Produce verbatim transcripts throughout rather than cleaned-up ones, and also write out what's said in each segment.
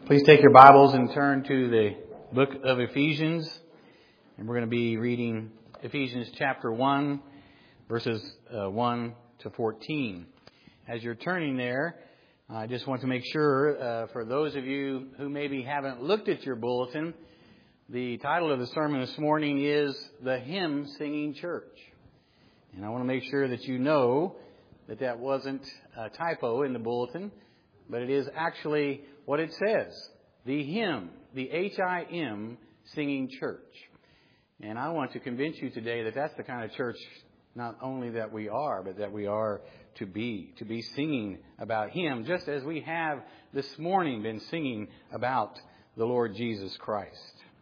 Please take your Bibles and turn to the book of Ephesians. And we're going to be reading Ephesians chapter one, verses uh, one to fourteen. As you're turning there, I just want to make sure, uh, for those of you who maybe haven't looked at your bulletin, the title of the sermon this morning is The Hymn Singing Church. And I want to make sure that you know that that wasn't a typo in the bulletin, but it is actually what it says, the hymn, the H I M Singing Church. And I want to convince you today that that's the kind of church not only that we are, but that we are to be, to be singing about Him, just as we have this morning been singing about the Lord Jesus Christ.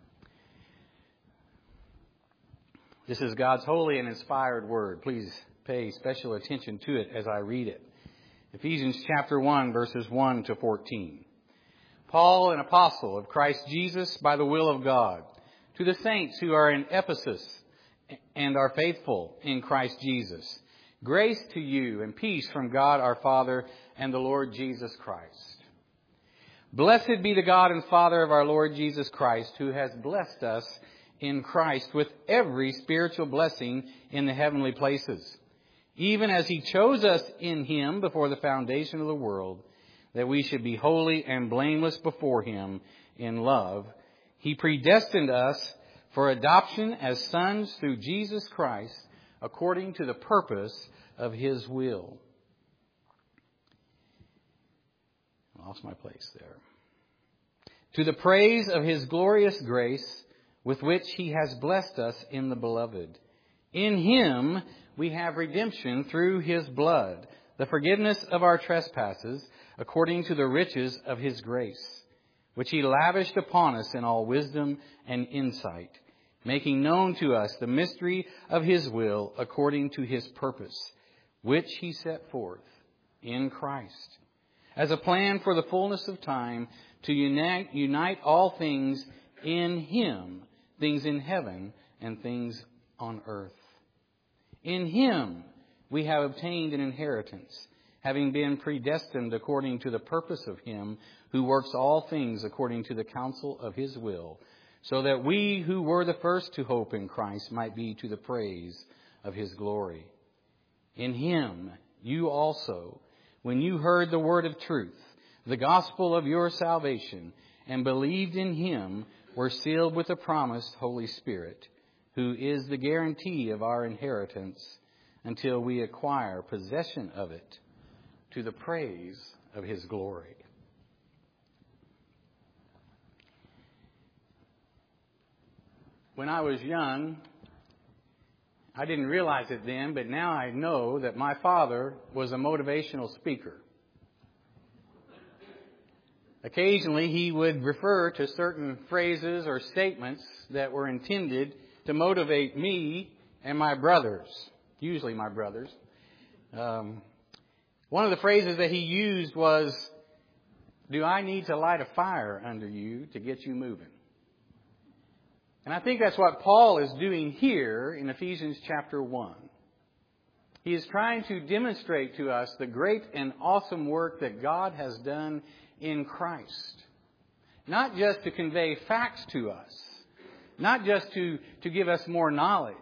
This is God's holy and inspired word. Please pay special attention to it as I read it. Ephesians chapter one, verses one to fourteen. Paul, an apostle of Christ Jesus by the will of God, to the saints who are in Ephesus and are faithful in Christ Jesus, grace to you and peace from God our Father and the Lord Jesus Christ. Blessed be the God and Father of our Lord Jesus Christ, who has blessed us in Christ with every spiritual blessing in the heavenly places, even as He chose us in Him before the foundation of the world, that we should be holy and blameless before Him in love. He predestined us for adoption as sons through Jesus Christ, according to the purpose of His will. I lost my place there. To the praise of His glorious grace, with which He has blessed us in the Beloved. In Him we have redemption through His blood, the forgiveness of our trespasses, according to the riches of His grace, which He lavished upon us in all wisdom and insight, making known to us the mystery of His will according to His purpose, which He set forth in Christ, as a plan for the fullness of time, to unite, unite all things in Him, things in heaven and things on earth. In Him we have obtained an inheritance, having been predestined according to the purpose of Him who works all things according to the counsel of His will, so that we who were the first to hope in Christ might be to the praise of His glory. In Him you also, when you heard the word of truth, the gospel of your salvation, and believed in Him, were sealed with the promised Holy Spirit, who is the guarantee of our inheritance until we acquire possession of it, to the praise of His glory. When I was young, I didn't realize it then, but now I know that my father was a motivational speaker. Occasionally, he would refer to certain phrases or statements that were intended to motivate me and my brothers, usually my brothers. Um, one of the phrases that he used was, "Do I need to light a fire under you to get you moving?" And I think that's what Paul is doing here in Ephesians chapter one. He is trying to demonstrate to us the great and awesome work that God has done in Christ. Not just to convey facts to us, not just to, to give us more knowledge,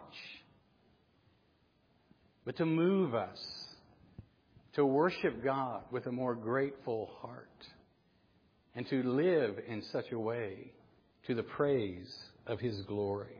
but to move us to worship God with a more grateful heart and to live in such a way to the praise of His glory.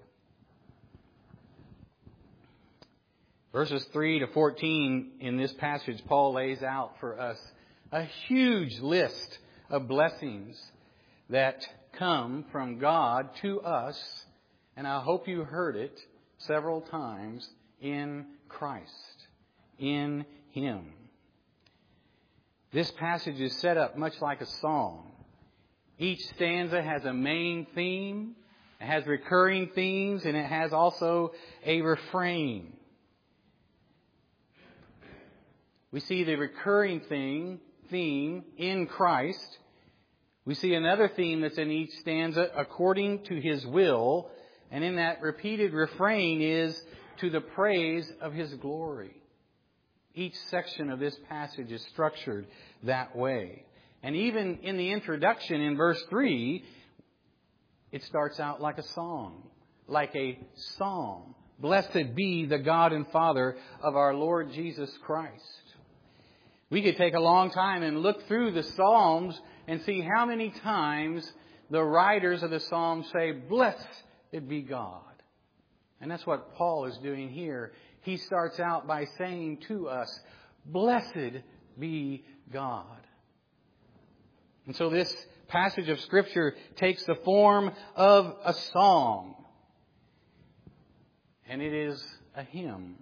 Verses three to fourteen in this passage, Paul lays out for us a huge list of blessings that come from God to us, and I hope you heard it several times, in Christ, in Him. This passage is set up much like a song. Each stanza has a main theme, it has recurring themes, and it has also a refrain. We see the recurring theme, theme in Christ. We see another theme that's in each stanza, according to His will. And in that repeated refrain is, to the praise of His glory. Each section of this passage is structured that way. And even in the introduction in verse three, it starts out like a song, like a psalm. Blessed be the God and Father of our Lord Jesus Christ. We could take a long time and look through the Psalms and see how many times the writers of the Psalms say, blessed be God. And that's what Paul is doing here. He starts out by saying to us, blessed be God. And so this passage of Scripture takes the form of a song. And it is a hymn.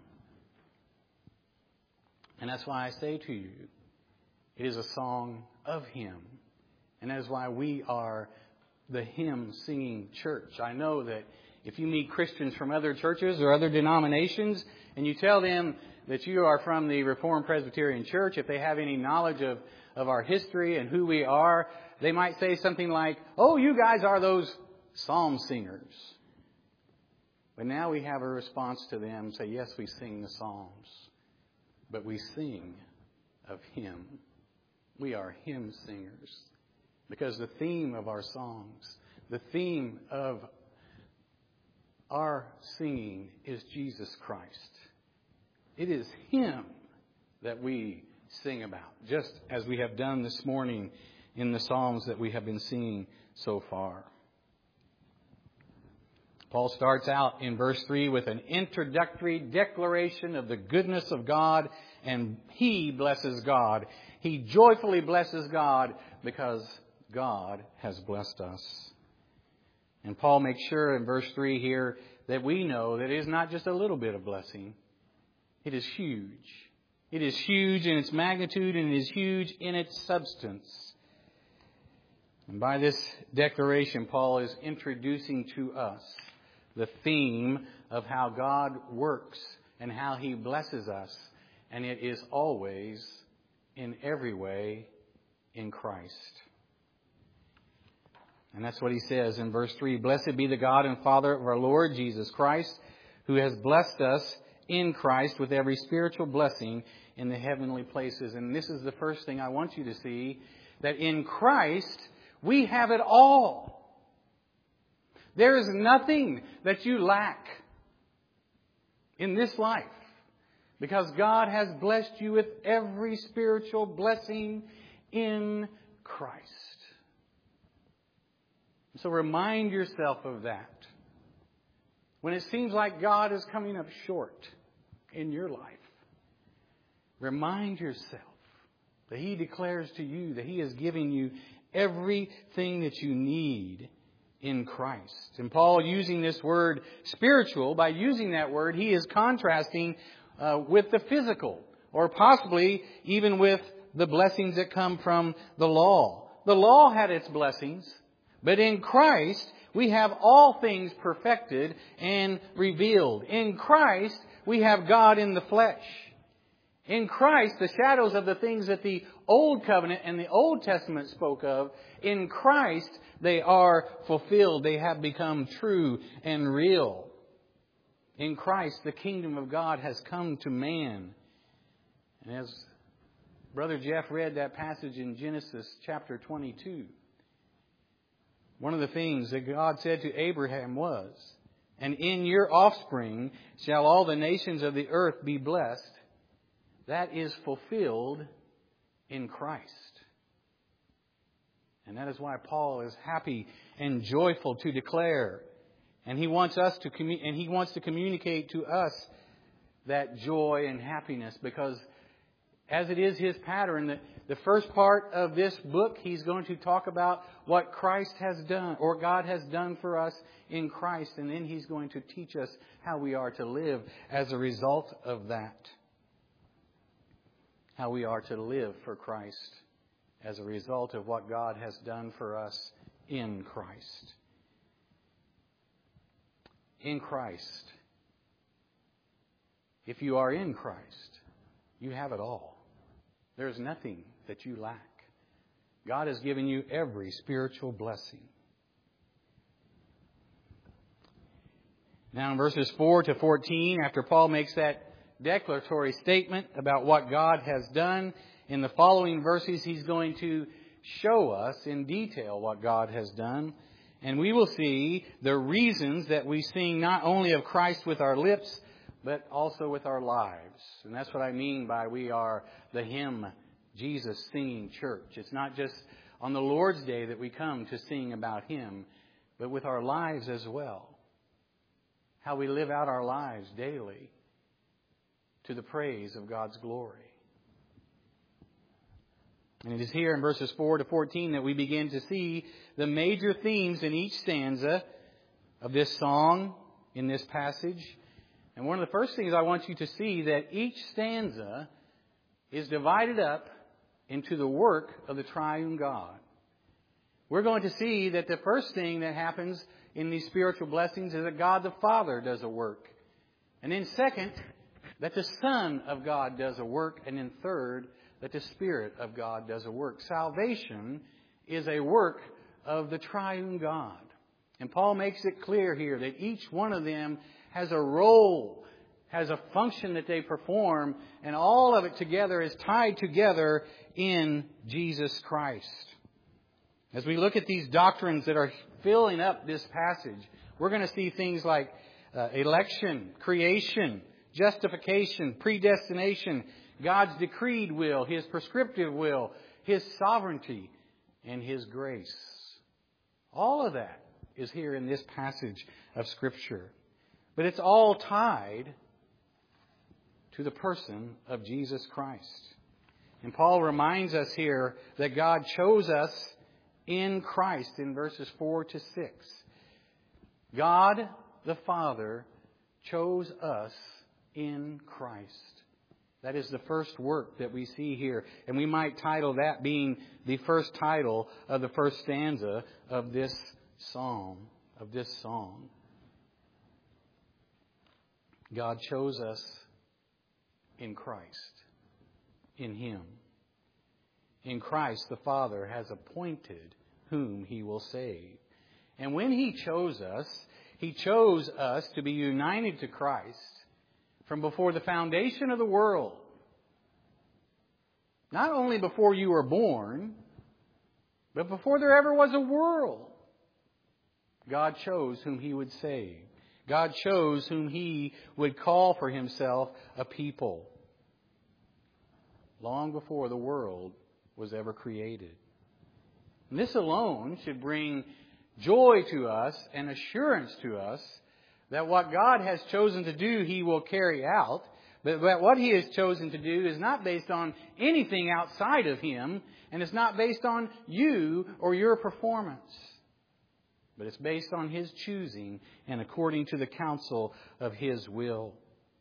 And that's why I say to you, it is a song of Him. And that is why we are the hymn singing church. I know that if you meet Christians from other churches or other denominations and you tell them that you are from the Reformed Presbyterian Church, if they have any knowledge of, of our history and who we are, they might say something like, oh, you guys are those psalm singers. But now we have a response to them, say, yes, we sing the psalms, but we sing of Him. We are hymn singers. Because the theme of our songs, the theme of our singing is Jesus Christ. It is Him that we sing about, just as we have done this morning in the Psalms that we have been singing so far. Paul starts out in verse three with an introductory declaration of the goodness of God, and he blesses God. He joyfully blesses God because God has blessed us. And Paul makes sure in verse three here that we know that it is not just a little bit of blessing. It is huge. It is huge in its magnitude and it is huge in its substance. And by this declaration, Paul is introducing to us the theme of how God works and how He blesses us. And it is always, in every way, in Christ. And that's what he says in verse three. Blessed be the God and Father of our Lord Jesus Christ, who has blessed us in Christ with every spiritual blessing in the heavenly places. And this is the first thing I want you to see, that in Christ we have it all. There is nothing that you lack in this life, because God has blessed you with every spiritual blessing in Christ. So remind yourself of that. When it seems like God is coming up short in your life, remind yourself that He declares to you that He is giving you everything that you need in Christ. And Paul, using this word spiritual, by using that word, he is contrasting uh, with the physical, or possibly even with the blessings that come from the law. The law had its blessings, but in Christ we have all things perfected and revealed. In Christ we have God in the flesh. In Christ, the shadows of the things that the Old Covenant and the Old Testament spoke of, in Christ they are fulfilled. They have become true and real. In Christ, the kingdom of God has come to man. And as Brother Jeff read that passage in Genesis chapter twenty-two, one of the things that God said to Abraham was, and in your offspring shall all the nations of the earth be blessed. That is fulfilled in Christ. And that is why Paul is happy and joyful to declare. And he wants us to commu- and he wants to communicate to us that joy and happiness, because as it is his pattern, the, the first part of this book, he's going to talk about what Christ has done, or God has done for us in Christ. And then he's going to teach us how we are to live as a result of that. How we are to live for Christ as a result of what God has done for us in Christ. In Christ. If you are in Christ, you have it all. There is nothing that you lack. God has given you every spiritual blessing. Now in verses four to fourteen, after Paul makes that declaratory statement about what God has done, in the following verses he's going to show us in detail what God has done. And we will see the reasons that we sing not only of Christ with our lips, but also with our lives. And that's what I mean by we are the hymn Jesus singing church. It's not just on the Lord's Day that we come to sing about Him, but with our lives as well. How we live out our lives daily to the praise of God's glory. And it is here in verses four to fourteen that we begin to see the major themes in each stanza of this song, in this passage. And one of the first things I want you to see that each stanza is divided up into the work of the triune God. We're going to see that the first thing that happens in these spiritual blessings is that God the Father does a work. And then second, that the Son of God does a work. And then third, that the Spirit of God does a work. Salvation is a work of the triune God. And Paul makes it clear here that each one of them has a role, has a function that they perform, and all of it together is tied together in Jesus Christ. As we look at these doctrines that are filling up this passage, we're going to see things like uh, election, creation, justification, predestination, God's decreed will, His prescriptive will, His sovereignty, and His grace. All of that is here in this passage of Scripture. But it's all tied to the person of Jesus Christ. And Paul reminds us here that God chose us in Christ in verses four to six. God the Father chose us in Christ. That is the first work that we see here. And we might title that being the first title of the first stanza of this psalm, of this song. God chose us in Christ, in Him. In Christ, the Father has appointed whom He will save. And when He chose us, He chose us to be united to Christ from before the foundation of the world. Not only before you were born, but before there ever was a world. God chose whom He would save. God chose whom He would call for Himself a people. Long before the world was ever created. And this alone should bring joy to us and assurance to us that what God has chosen to do, He will carry out. But what He has chosen to do is not based on anything outside of Him, and it's not based on you or your performance. But it's based on His choosing and according to the counsel of His will.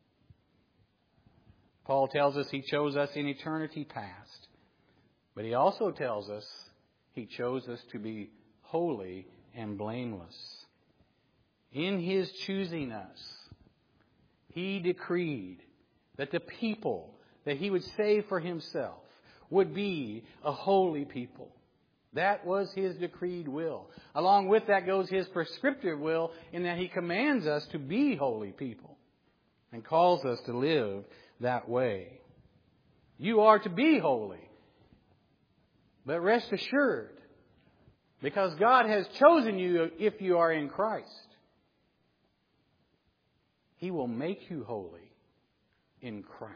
Paul tells us He chose us in eternity past. But he also tells us He chose us to be holy and blameless. In His choosing us, He decreed that the people that He would save for Himself would be a holy people. That was His decreed will. Along with that goes His prescriptive will in that He commands us to be holy people and calls us to live that way. You are to be holy. But rest assured, because God has chosen you if you are in Christ, He will make you holy in Christ.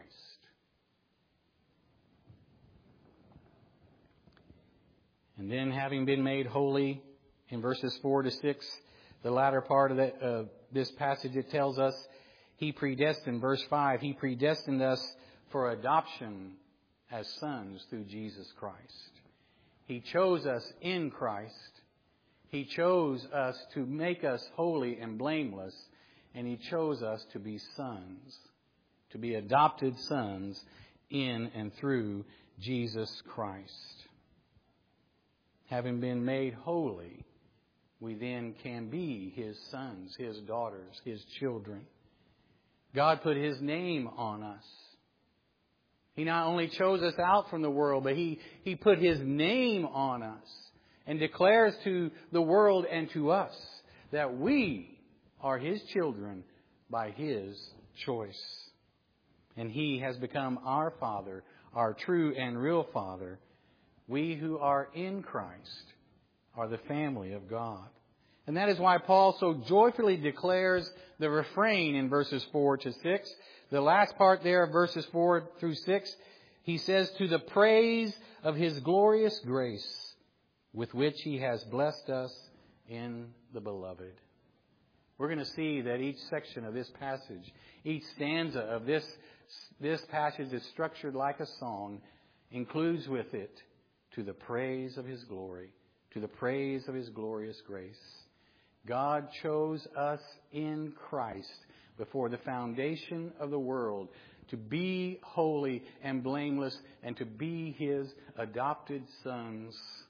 And then having been made holy in verses four to six, the latter part of that, uh, this passage, it tells us He predestined, verse five, He predestined us for adoption as sons through Jesus Christ. He chose us in Christ. He chose us to make us holy and blameless. And He chose us to be sons, to be adopted sons in and through Jesus Christ. Having been made holy, we then can be His sons, His daughters, His children. God put His name on us. He not only chose us out from the world, but He, he put His name on us and declares to the world and to us that we are His children by His choice. And He has become our Father, our true and real Father, We who are in Christ are the family of God. And that is why Paul so joyfully declares the refrain in verses four to six. The last part there of verses four through six, he says, to the praise of His glorious grace with which He has blessed us in the Beloved. We're going to see that each section of this passage, each stanza of this, this passage is structured like a song, includes with it to the praise of His glory, to the praise of His glorious grace. God chose us in Christ before the foundation of the world to be holy and blameless and to be His adopted sons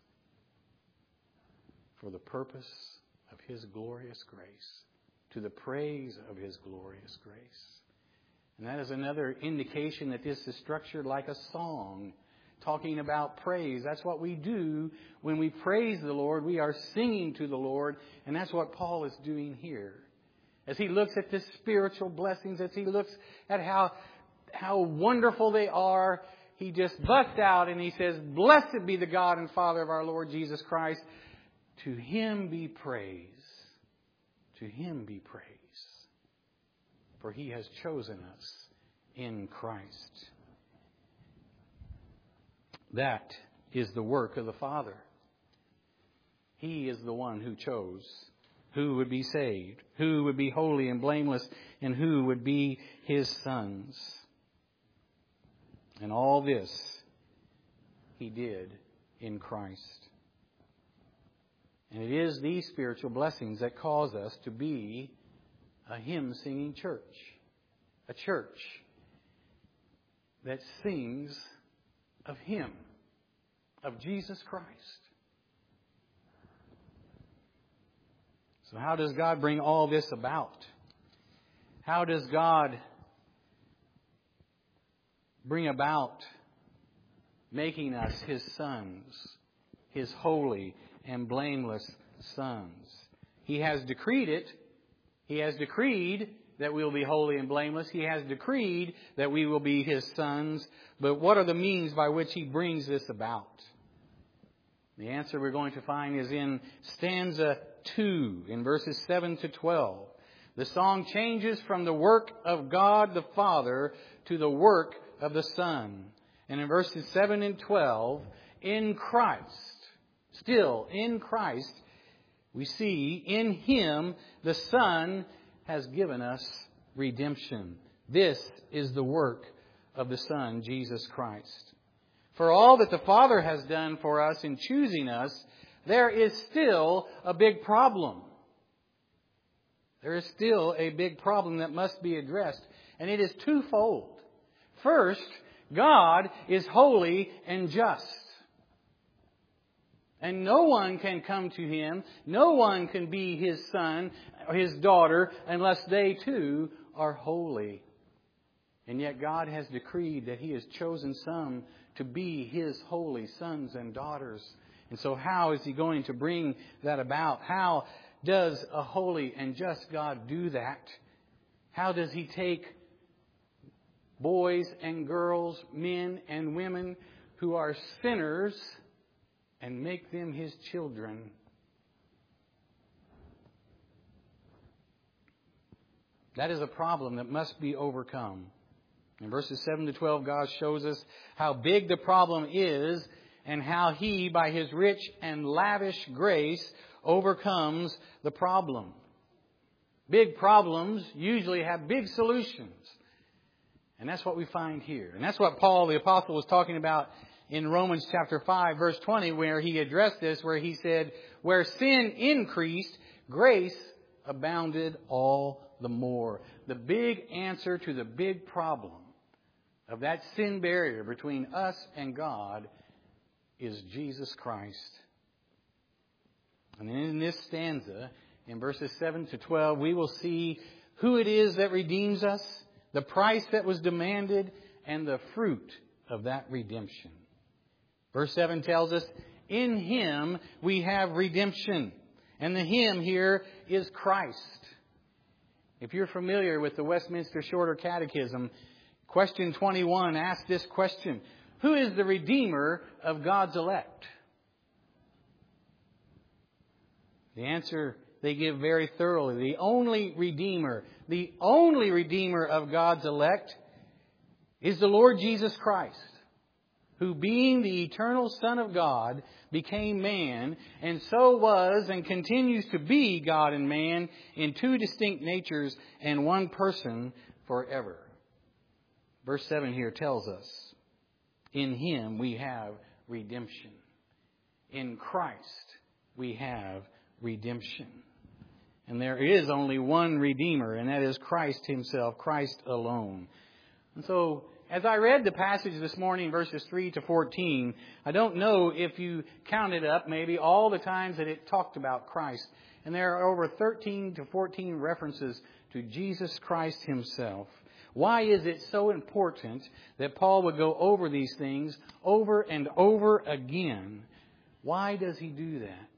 for the purpose of His glorious grace, to the praise of His glorious grace. And that is another indication that this is structured like a song, talking about praise. That's what we do when we praise the Lord. We are singing to the Lord, and that's what Paul is doing here. As he looks at the spiritual blessings, as he looks at how, how wonderful they are, he just busts out and he says, blessed be the God and Father of our Lord Jesus Christ. To Him be praise. To Him be praise. For He has chosen us in Christ. That is the work of the Father. He is the one who chose who would be saved, who would be holy and blameless, and who would be His sons. And all this He did in Christ. And it is these spiritual blessings that cause us to be a hymn-singing church. A church that sings of Him, of Jesus Christ. So how does God bring all this about? How does God bring about making us His sons, His holy and blameless sons? He has decreed it. He has decreed that we will be holy and blameless. He has decreed that we will be His sons. But what are the means by which He brings this about? The answer we're going to find is in stanza two, in verses seven to twelve. The song changes from the work of God the Father to the work of the Son. And in verses seven and twelve, in Christ, still in Christ, we see in Him the Son has given us redemption. This is the work of the Son, Jesus Christ. For all that the Father has done for us in choosing us, there is still a big problem. There is still a big problem that must be addressed, and it is twofold. First, God is holy and just. And no one can come to Him, no one can be His son or His daughter unless they too are holy. And yet God has decreed that He has chosen some to be His holy sons and daughters. And so how is He going to bring that about? How does a holy and just God do that? How does He take boys and girls, men and women who are sinners and make them His children? That is a problem that must be overcome. In verses seven to twelve, God shows us how big the problem is and how He, by His rich and lavish grace, overcomes the problem. Big problems usually have big solutions. And that's what we find here. And that's what Paul the Apostle was talking about in Romans chapter five, verse twenty, where he addressed this, where he said, where sin increased, grace abounded all the more. The big answer to the big problem of that sin barrier between us and God is Jesus Christ. And in this stanza, in verses seven to twelve, we will see who it is that redeems us, the price that was demanded, and the fruit of that redemption. Verse seven tells us, in Him we have redemption. And the Him here is Christ. If you're familiar with the Westminster Shorter Catechism, question twenty-one asks this question: Who is the Redeemer of God's elect? The answer they give very thoroughly. The only Redeemer, the only Redeemer of God's elect is the Lord Jesus Christ, who being the eternal Son of God became man, and so was and continues to be God and man in two distinct natures and one person forever. Verse seven here tells us, in Him we have redemption. In Christ we have redemption. And there is only one Redeemer, and that is Christ Himself, Christ alone. And so, as I read the passage this morning, verses three to fourteen, I don't know if you counted up maybe all the times that it talked about Christ. And there are over thirteen to fourteen references to Jesus Christ Himself. Why is it so important that Paul would go over these things over and over again? Why does he do that?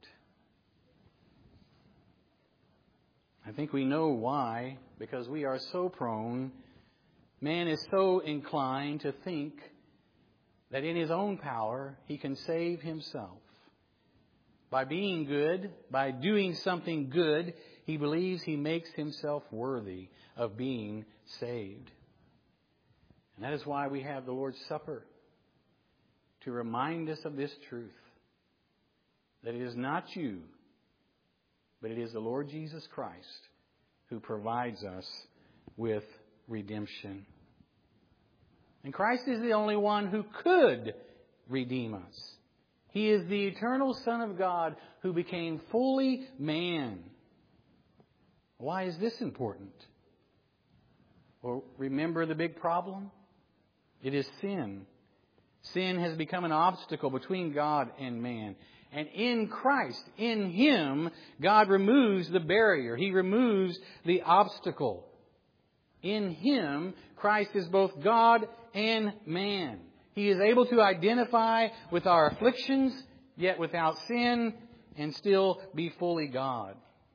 I think we know why, because we are so prone, man is so inclined to think that in his own power he can save himself. By being good, by doing something good, he believes he makes himself worthy of being saved. And that is why we have the Lord's Supper, to remind us of this truth, that it is not you, but it is the Lord Jesus Christ who provides us with redemption. And Christ is the only one who could redeem us. He is the eternal Son of God who became fully man. Why is this important? Well, remember the big problem? It is sin. Sin has become an obstacle between God and man. And in Christ, in Him, God removes the barrier. He removes the obstacle. In Him, Christ is both God and man. He is able to identify with our afflictions, yet without sin, and still be fully God.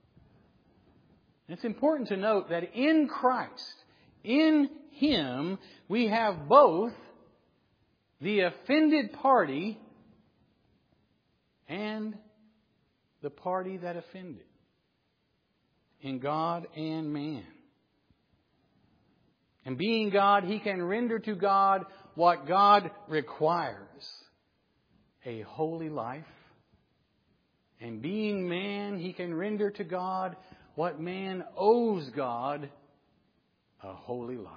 It's important to note that in Christ, in Him, we have both the offended party and the party that offended, in God and man. And being God, He can render to God what God requires, a holy life. And being man, He can render to God what man owes God, a holy life.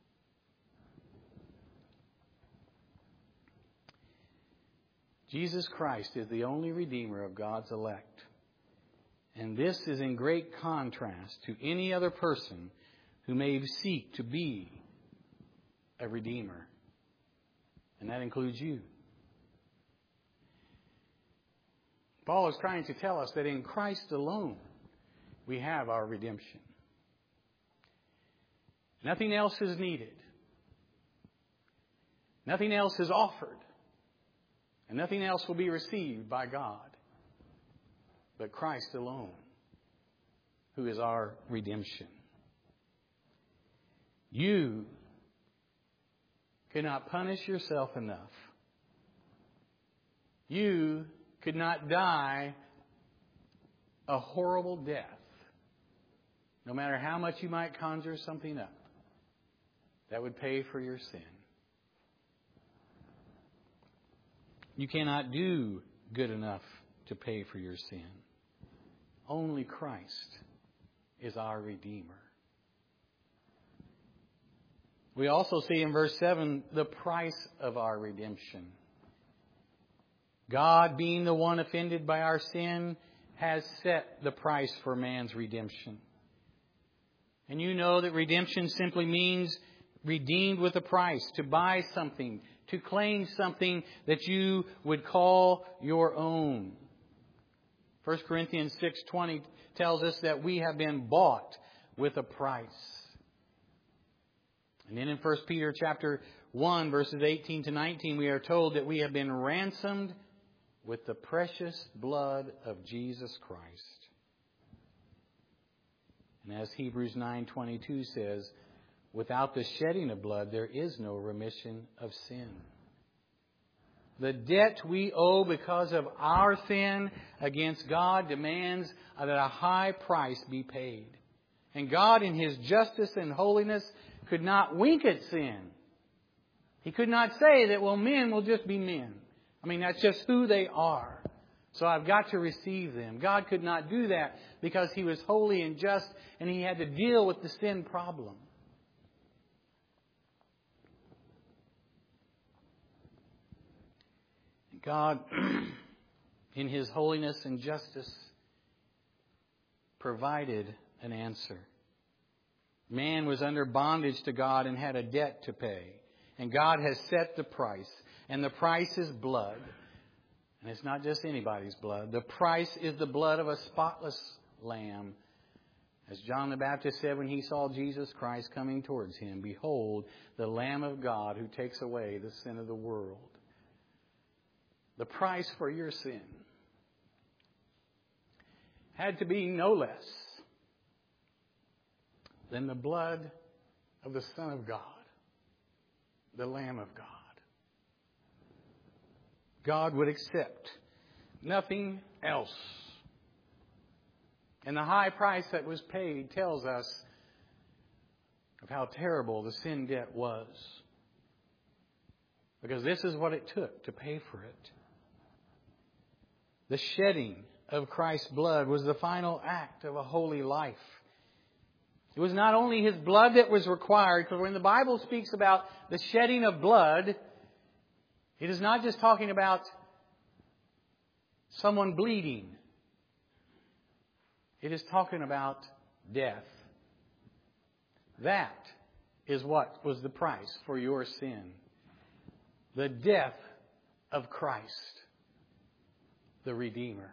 Jesus Christ is the only Redeemer of God's elect. And this is in great contrast to any other person who may seek to be a Redeemer. And that includes you. Paul is trying to tell us that in Christ alone we have our redemption. Nothing else is needed. Nothing else is offered. And nothing else will be received by God but Christ alone, who is our redemption. You cannot punish yourself enough. You could not die a horrible death, no matter how much you might conjure something up that would pay for your sin. You cannot do good enough to pay for your sin. Only Christ is our Redeemer. We also see in verse seven the price of our redemption. God, being the one offended by our sin, has set the price for man's redemption. And you know that redemption simply means redeemed with a price, to buy something, to claim something that you would call your own. First Corinthians six twenty tells us that we have been bought with a price. And then in First Peter chapter one, verses eighteen to nineteen, we are told that we have been ransomed with the precious blood of Jesus Christ. And as Hebrews nine twenty-two says, without the shedding of blood, there is no remission of sin. The debt we owe because of our sin against God demands that a high price be paid. And God, in His justice and holiness, could not wink at sin. He could not say that, well, men will just be men. I mean, that's just who they are. So I've got to receive them. God could not do that because He was holy and just, and He had to deal with the sin problem. God, in His holiness and justice, provided an answer. Man was under bondage to God and had a debt to pay. And God has set the price. And the price is blood. And it's not just anybody's blood. The price is the blood of a spotless lamb. As John the Baptist said when he saw Jesus Christ coming towards him, "Behold, the Lamb of God who takes away the sin of the world." The price for your sin had to be no less than the blood of the Son of God, the Lamb of God. God would accept nothing else. And the high price that was paid tells us of how terrible the sin debt was. Because this is what it took to pay for it. The shedding of Christ's blood was the final act of a holy life. It was not only His blood that was required, because when the Bible speaks about the shedding of blood, it is not just talking about someone bleeding. It is talking about death. That is what was the price for your sin. The death of Christ, the Redeemer.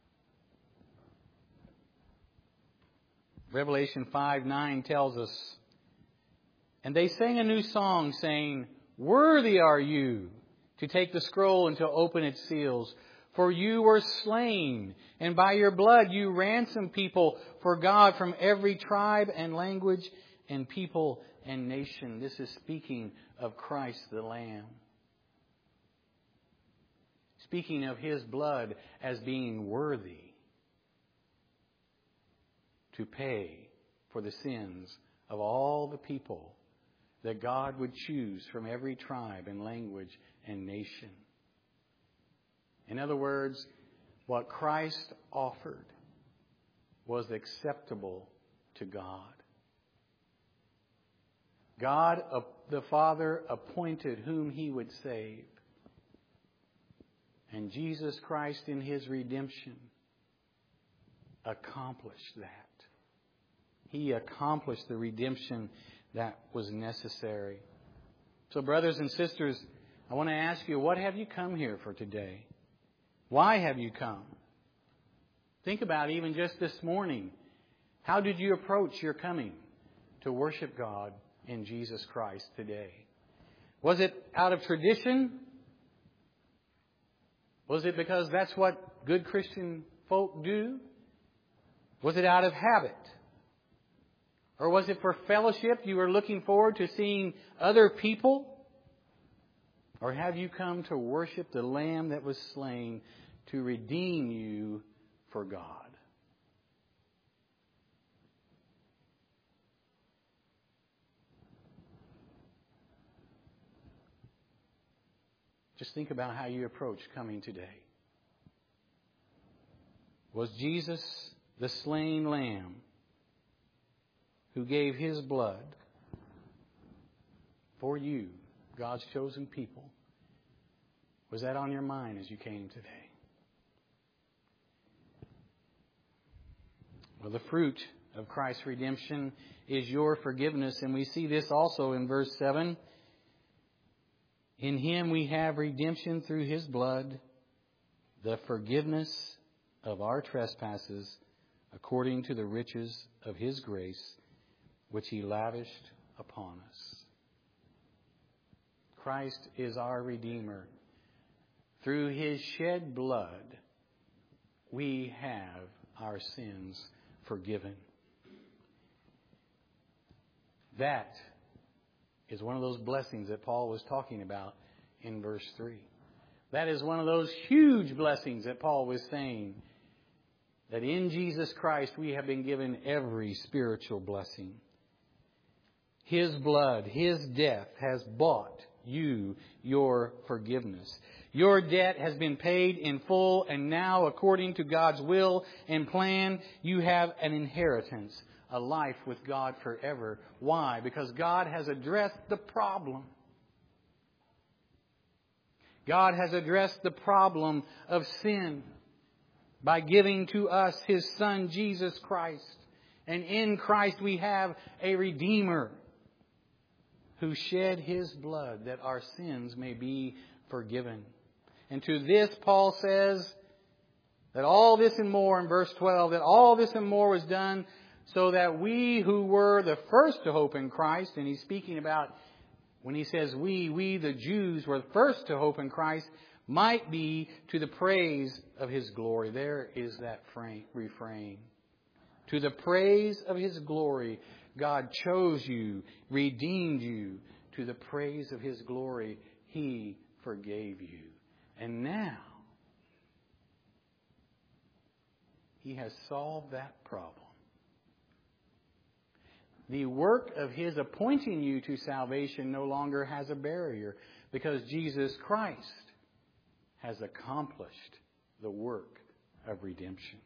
Revelation five nine tells us, "And they sang a new song, saying, 'Worthy are you to take the scroll and to open its seals. For you were slain, and by your blood you ransomed people for God from every tribe and language and people and nation.'" This is speaking of Christ the Lamb. Speaking of His blood as being worthy to pay for the sins of all the people that God would choose from every tribe and language and nation. In other words, what Christ offered was acceptable to God. God the Father appointed whom He would save. And Jesus Christ in His redemption accomplished that. He accomplished the redemption that was necessary. So, brothers and sisters, I want to ask you, what have you come here for today? Why have you come? Think about even just this morning. How did you approach your coming to worship God in Jesus Christ today? Was it out of tradition? Was it because that's what good Christian folk do? Was it out of habit? Or was it for fellowship? You were looking forward to seeing other people? Or have you come to worship the Lamb that was slain to redeem you for God? Just think about how you approach coming today. Was Jesus the slain Lamb who gave His blood for you, God's chosen people? Was that on your mind as you came today? Well, the fruit of Christ's redemption is your forgiveness, and we see this also in verse seven. "In Him we have redemption through His blood, the forgiveness of our trespasses, according to the riches of His grace, which He lavished upon us." Christ is our Redeemer. Through His shed blood, we have our sins forgiven. That is one of those blessings that Paul was talking about in verse three. That is one of those huge blessings that Paul was saying. That in Jesus Christ we have been given every spiritual blessing. His blood, His death has bought you your forgiveness. Your debt has been paid in full, and now, according to God's will and plan, you have an inheritance, a life with God forever. Why? Because God has addressed the problem. God has addressed the problem of sin by giving to us His Son, Jesus Christ. And in Christ we have a Redeemer who shed His blood that our sins may be forgiven. And to this, Paul says that all this and more, in verse twelve, that all this and more was done so that we who were the first to hope in Christ, and he's speaking about when he says we, we the Jews were the first to hope in Christ, might be to the praise of His glory. There is that frame, refrain. To the praise of His glory, God chose you, redeemed you. To the praise of His glory, He forgave you. And now, He has solved that problem. The work of His appointing you to salvation no longer has a barrier, because Jesus Christ has accomplished the work of redemption.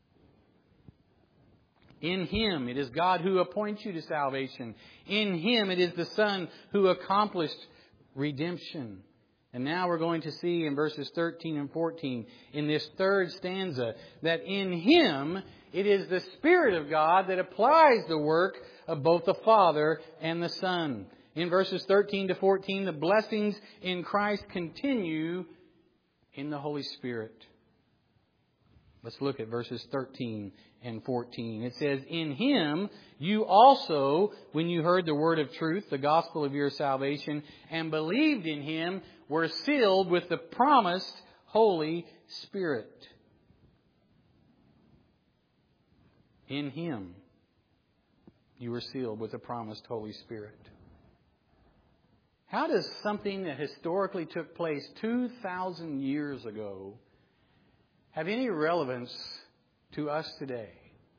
In Him, it is God who appoints you to salvation. In Him, it is the Son who accomplished redemption. And now we're going to see in verses thirteen and fourteen, in this third stanza, that in Him, it is the Spirit of God that applies the work of both the Father and the Son. In verses thirteen to fourteen, the blessings in Christ continue in the Holy Spirit. Let's look at verses thirteen and fourteen. It says, in Him you also, when you heard the word of truth, the gospel of your salvation, and believed in Him, were sealed with the promised Holy Spirit. In Him you were sealed with the promised Holy Spirit. How does something that historically took place two thousand years ago have any relevance to us today?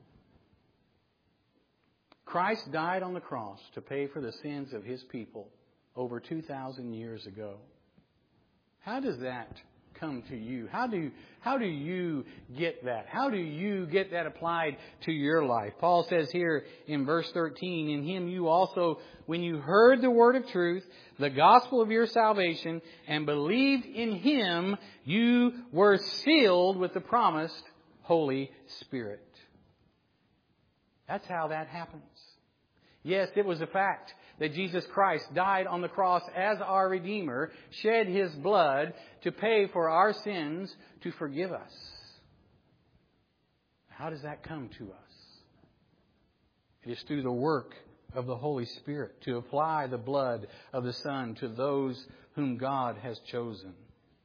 Christ died on the cross to pay for the sins of His people over two thousand years ago. How does that come to you? How do, how do you get that? How do you get that applied to your life? Paul says here in verse thirteen, in Him you also, when you heard the word of truth, the gospel of your salvation, and believed in Him, you were sealed with the promised Holy Spirit. That's how that happens. Yes, it was a fact that Jesus Christ died on the cross as our Redeemer, shed His blood to pay for our sins, to forgive us. How does that come to us? It is through the work of the Holy Spirit to apply the blood of the Son to those whom God has chosen.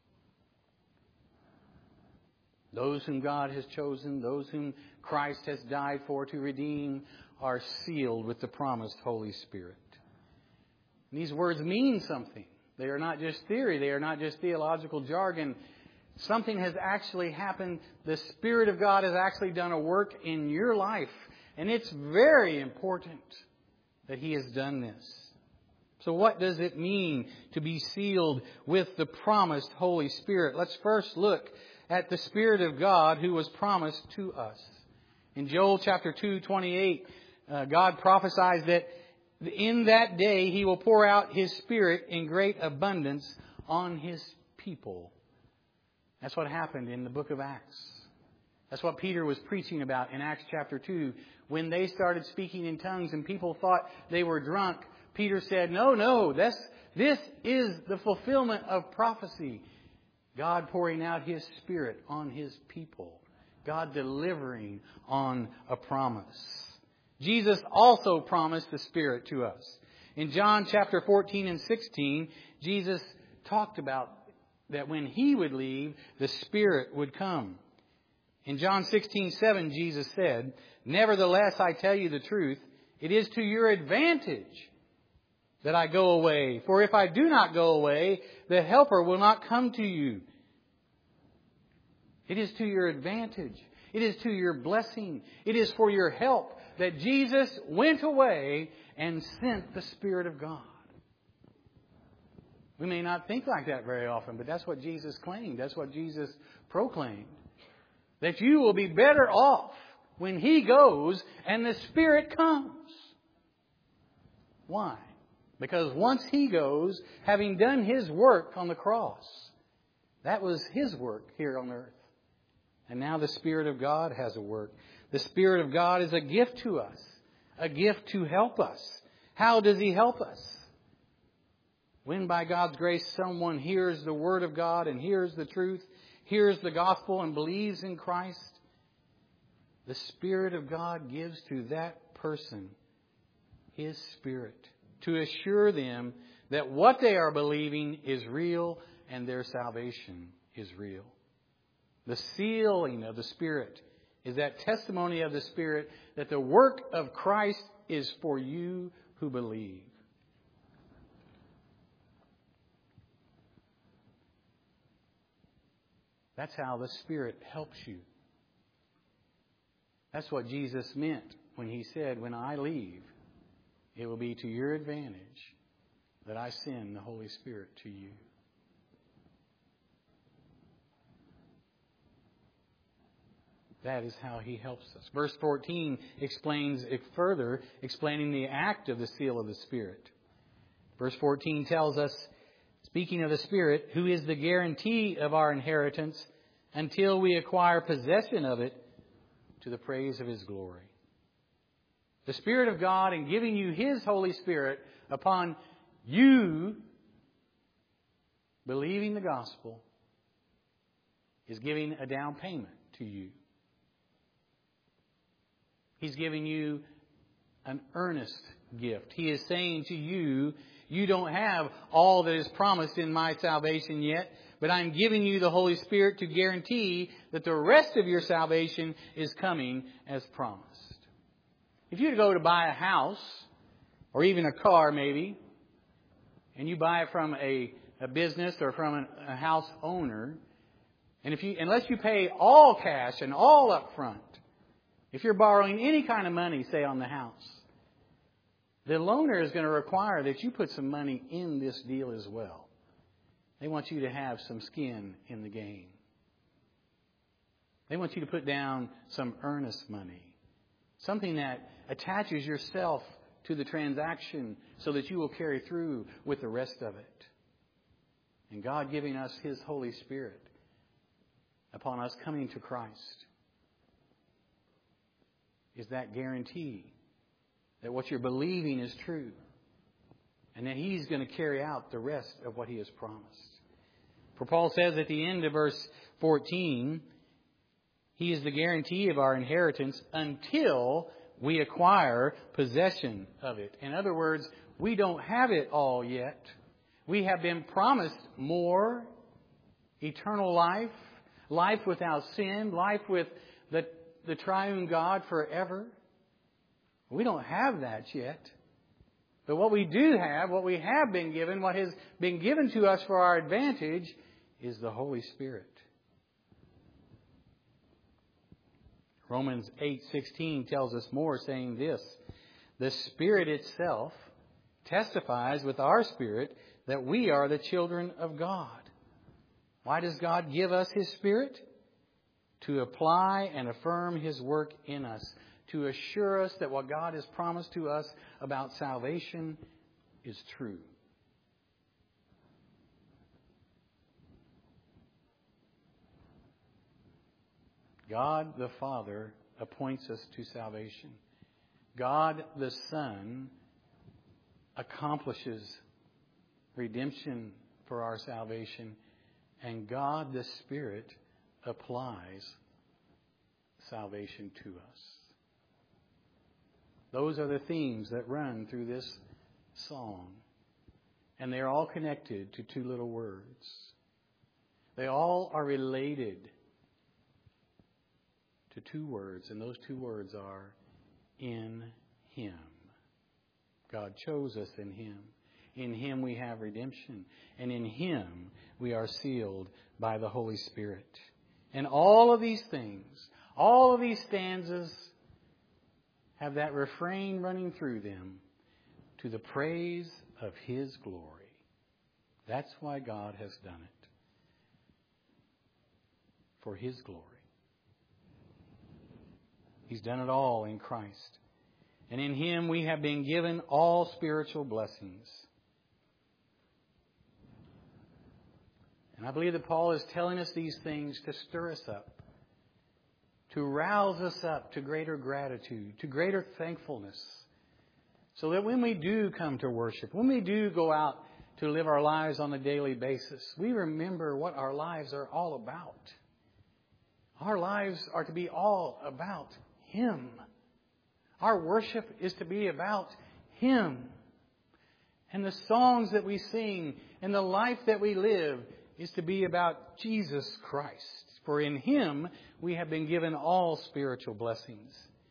Those whom God has chosen, those whom Christ has died for to redeem, are sealed with the promised Holy Spirit. And these words mean something. They are not just theory. They are not just theological jargon. Something has actually happened. The Spirit of God has actually done a work in your life. And it's very important that He has done this. So what does it mean to be sealed with the promised Holy Spirit? Let's first look at the Spirit of God who was promised to us. In Joel chapter two, twenty-eight, uh, God prophesies that in that day He will pour out His Spirit in great abundance on His people. That's what happened in the book of Acts. That's what Peter was preaching about in Acts chapter two. When they started speaking in tongues and people thought they were drunk, Peter said, no, no, this, this is the fulfillment of prophecy. God pouring out His Spirit on His people. God delivering on a promise. Jesus also promised the Spirit to us. In John chapter fourteen and sixteen, Jesus talked about that when He would leave, the Spirit would come. In John sixteen seven, Jesus said, nevertheless, I tell you the truth, it is to your advantage that I go away. For if I do not go away, the Helper will not come to you. It is to your advantage. It is to your blessing. It is for your help that Jesus went away and sent the Spirit of God. We may not think like that very often, but that's what Jesus claimed. That's what Jesus proclaimed. That you will be better off when He goes and the Spirit comes. Why? Because once He goes, having done His work on the cross, that was His work here on earth. And now the Spirit of God has a work. The Spirit of God is a gift to us, a gift to help us. How does He help us? When by God's grace someone hears the Word of God and hears the truth, hears the gospel and believes in Christ, the Spirit of God gives to that person His Spirit to assure them that what they are believing is real and their salvation is real. The sealing of the Spirit is that testimony of the Spirit that the work of Christ is for you who believe. That's how the Spirit helps you. That's what Jesus meant when He said, when I leave, it will be to your advantage that I send the Holy Spirit to you. That is how He helps us. Verse fourteen explains it further, explaining the act of the seal of the Spirit. Verse fourteen tells us, speaking of the Spirit, who is the guarantee of our inheritance until we acquire possession of it to the praise of His glory. The Spirit of God, in giving you His Holy Spirit upon you believing the gospel, is giving a down payment to you. He's giving you an earnest gift. He is saying to you, you don't have all that is promised in my salvation yet, but I'm giving you the Holy Spirit to guarantee that the rest of your salvation is coming as promised. If you go to buy a house, or even a car maybe, and you buy it from a, a business or from a, a house owner, and if you, unless you pay all cash and all up front, if you're borrowing any kind of money, say on the house, the loaner is going to require that you put some money in this deal as well. They want you to have some skin in the game. They want you to put down some earnest money. Something that attaches yourself to the transaction so that you will carry through with the rest of it. And God giving us His Holy Spirit upon us coming to Christ is that guarantee that what you're believing is true and that He's going to carry out the rest of what He has promised. For Paul says at the end of verse fourteen, He is the guarantee of our inheritance until we acquire possession of it. In other words, we don't have it all yet. We have been promised more, eternal life, life without sin, life with the, the triune God forever. We don't have that yet. But what we do have, what we have been given, what has been given to us for our advantage is the Holy Spirit. Romans eight sixteen tells us more, saying this: the Spirit itself testifies with our spirit that we are the children of God. Why does God give us His Spirit? To apply and affirm His work in us, to assure us that what God has promised to us about salvation is true. God the Father appoints us to salvation. God the Son accomplishes redemption for our salvation. And God the Spirit applies salvation to us. Those are the themes that run through this song. And they're all connected to two little words. They all are related to two words, and those two words are in Him. God chose us in Him. In Him we have redemption, and in Him we are sealed by the Holy Spirit. And all of these things, all of these stanzas have that refrain running through them, to the praise of His glory. That's why God has done it. For His glory. He's done it all in Christ. And in Him we have been given all spiritual blessings. And I believe that Paul is telling us these things to stir us up, to rouse us up to greater gratitude, to greater thankfulness, so that when we do come to worship, when we do go out to live our lives on a daily basis, we remember what our lives are all about. Our lives are to be all about Him. Our worship is to be about Him. And the songs that we sing and the life that we live is to be about Jesus Christ. For in Him we have been given all spiritual blessings.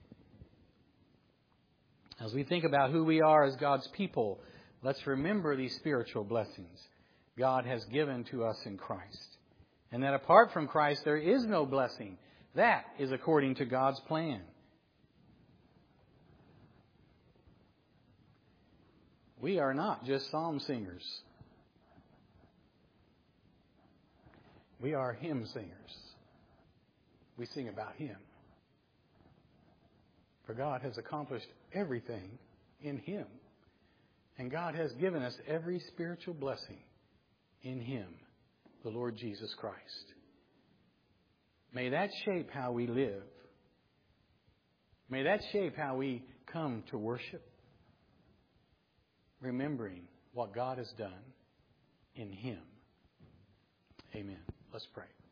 As we think about who we are as God's people, let's remember these spiritual blessings God has given to us in Christ. And that apart from Christ there is no blessing. That is according to God's plan. We are not just psalm singers. We are hymn singers. We sing about Him. For God has accomplished everything in Him. And God has given us every spiritual blessing in Him, the Lord Jesus Christ. May that shape how we live. May that shape how we come to worship. Remembering what God has done in Him. Amen. Let's pray.